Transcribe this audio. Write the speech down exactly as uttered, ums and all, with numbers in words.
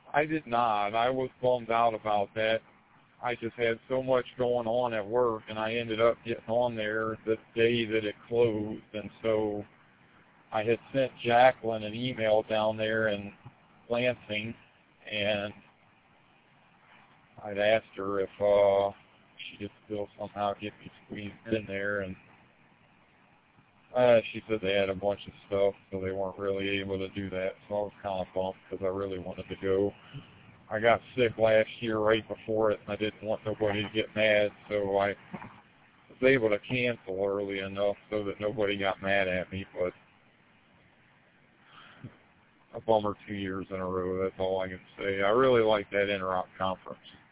I did not. I was bummed out about that. I just had so much going on at work, and I ended up getting on there the day that it closed, and so I had sent Jacqueline an email down there in Lansing, and I'd asked her if uh, she could still somehow get me squeezed in there, and uh, she said they had a bunch of stuff, so they weren't really able to do that, so I was kind of bummed because I really wanted to go. I got sick last year right before it, and I didn't want nobody to get mad, so I was able to cancel early enough so that nobody got mad at me, but a bummer two years in a row, that's all I can say. I really like that Interop conference.